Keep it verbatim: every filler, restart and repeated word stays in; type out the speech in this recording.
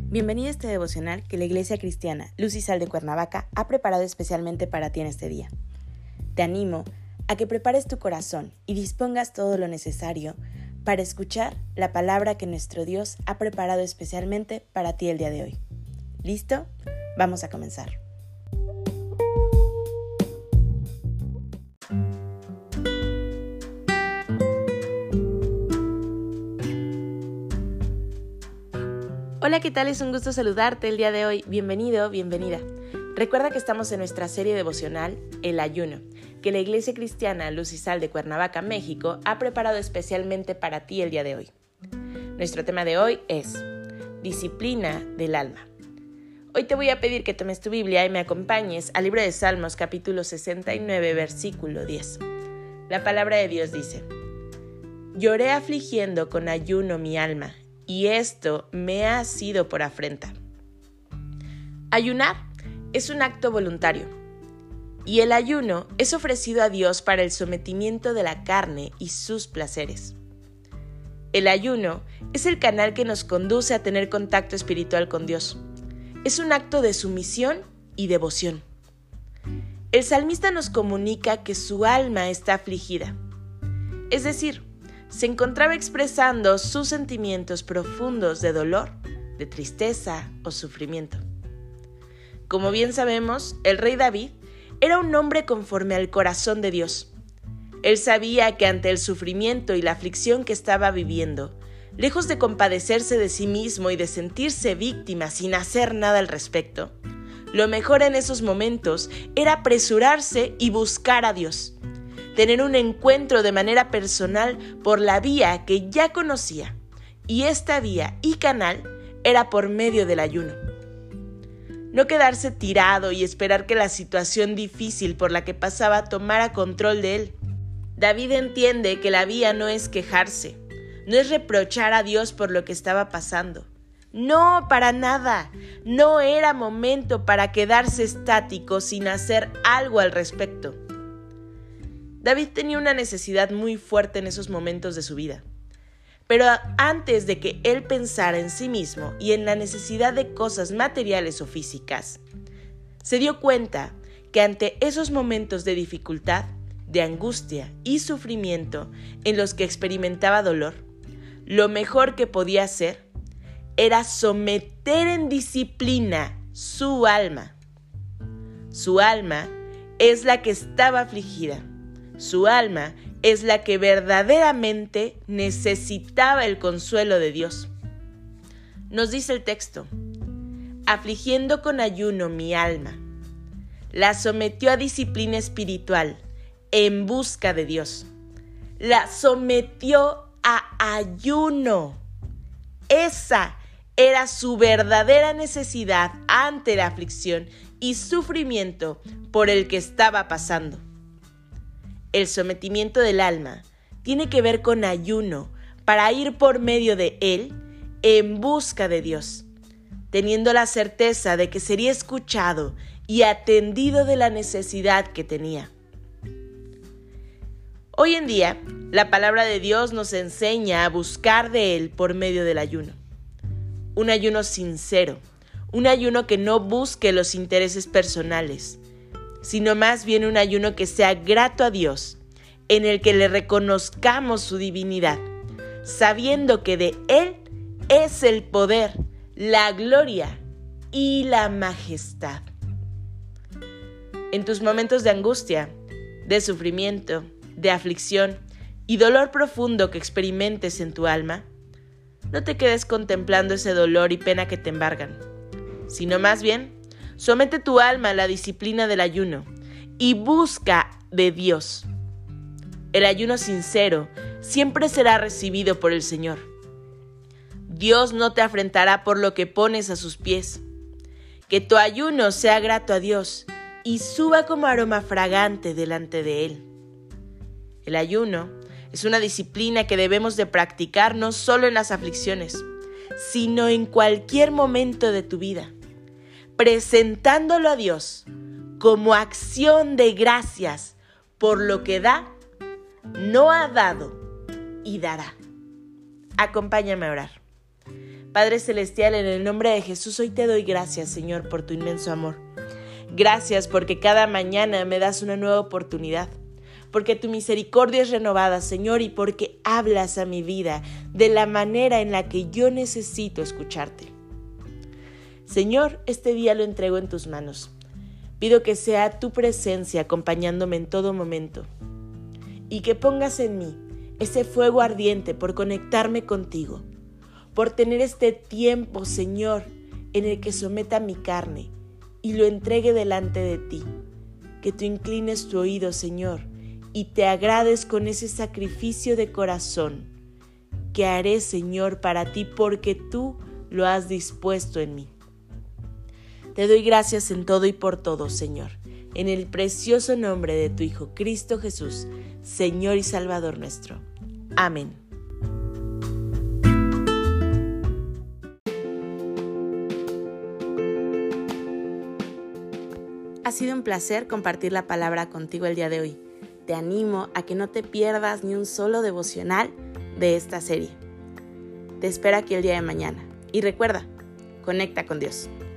Bienvenido a este devocional que la Iglesia Cristiana Luz y Sal de Cuernavaca ha preparado especialmente para ti en este día. Te animo a que prepares tu corazón y dispongas todo lo necesario para escuchar la palabra que nuestro Dios ha preparado especialmente para ti el día de hoy. ¿Listo? Vamos a comenzar. Hola, ¿qué tal? Es un gusto saludarte el día de hoy. Bienvenido, bienvenida. Recuerda que estamos en nuestra serie devocional El Ayuno, que la Iglesia Cristiana Luz y Sal de Cuernavaca, México, ha preparado especialmente para ti el día de hoy. Nuestro tema de hoy es Disciplina del alma. Hoy te voy a pedir que tomes tu Biblia y me acompañes al libro de Salmos, capítulo sesenta y nueve, versículo diez. La palabra de Dios dice: Lloré afligiendo con ayuno mi alma, y esto me ha sido por afrenta. Ayunar es un acto voluntario, y el ayuno es ofrecido a Dios para el sometimiento de la carne y sus placeres. El ayuno es el canal que nos conduce a tener contacto espiritual con Dios. Es un acto de sumisión y devoción. El salmista nos comunica que su alma está afligida, es decir, se encontraba expresando sus sentimientos profundos de dolor, de tristeza o sufrimiento. Como bien sabemos, el rey David era un hombre conforme al corazón de Dios. Él sabía que ante el sufrimiento y la aflicción que estaba viviendo, lejos de compadecerse de sí mismo y de sentirse víctima sin hacer nada al respecto, lo mejor en esos momentos era apresurarse y buscar a Dios. Tener un encuentro de manera personal por la vía que ya conocía, y esta vía y canal era por medio del ayuno. No quedarse tirado y esperar que la situación difícil por la que pasaba tomara control de él. David entiende que la vía no es quejarse, no es reprochar a Dios por lo que estaba pasando. No, para nada. No era momento para quedarse estático sin hacer algo al respecto. David tenía una necesidad muy fuerte en esos momentos de su vida. Pero antes de que él pensara en sí mismo y en la necesidad de cosas materiales o físicas, se dio cuenta que ante esos momentos de dificultad, de angustia y sufrimiento en los que experimentaba dolor, lo mejor que podía hacer era someter en disciplina su alma. Su alma es la que estaba afligida. Su alma es la que verdaderamente necesitaba el consuelo de Dios. Nos dice el texto: afligiendo con ayuno mi alma, la sometió a disciplina espiritual en busca de Dios. La sometió a ayuno. Esa era su verdadera necesidad ante la aflicción y sufrimiento por el que estaba pasando. El sometimiento del alma tiene que ver con ayuno para ir por medio de él en busca de Dios, teniendo la certeza de que sería escuchado y atendido de la necesidad que tenía. Hoy en día, la palabra de Dios nos enseña a buscar de él por medio del ayuno. Un ayuno sincero, un ayuno que no busque los intereses personales, sino más bien un ayuno que sea grato a Dios, en el que le reconozcamos su divinidad, sabiendo que de Él es el poder, la gloria y la majestad. En tus momentos de angustia, de sufrimiento, de aflicción y dolor profundo que experimentes en tu alma, no te quedes contemplando ese dolor y pena que te embargan, sino más bien, somete tu alma a la disciplina del ayuno y busca de Dios. El ayuno sincero siempre será recibido por el Señor. Dios no te afrentará por lo que pones a sus pies. Que tu ayuno sea grato a Dios y suba como aroma fragante delante de Él. El ayuno es una disciplina que debemos de practicar no solo en las aflicciones, sino en cualquier momento de tu vida, presentándolo a Dios como acción de gracias por lo que da, no ha dado y dará. Acompáñame a orar. Padre Celestial, en el nombre de Jesús, hoy te doy gracias, Señor, por tu inmenso amor. Gracias porque cada mañana me das una nueva oportunidad, porque tu misericordia es renovada, Señor, y porque hablas a mi vida de la manera en la que yo necesito escucharte. Señor, este día lo entrego en tus manos. Pido que sea tu presencia acompañándome en todo momento y que pongas en mí ese fuego ardiente por conectarme contigo, por tener este tiempo, Señor, en el que someta mi carne y lo entregue delante de ti. Que tú inclines tu oído, Señor, y te agrades con ese sacrificio de corazón que haré, Señor, para ti, porque tú lo has dispuesto en mí. Te doy gracias en todo y por todo, Señor, en el precioso nombre de tu Hijo Cristo Jesús, Señor y Salvador nuestro. Amén. Ha sido un placer compartir la palabra contigo el día de hoy. Te animo a que no te pierdas ni un solo devocional de esta serie. Te espero aquí el día de mañana. Y recuerda, conecta con Dios.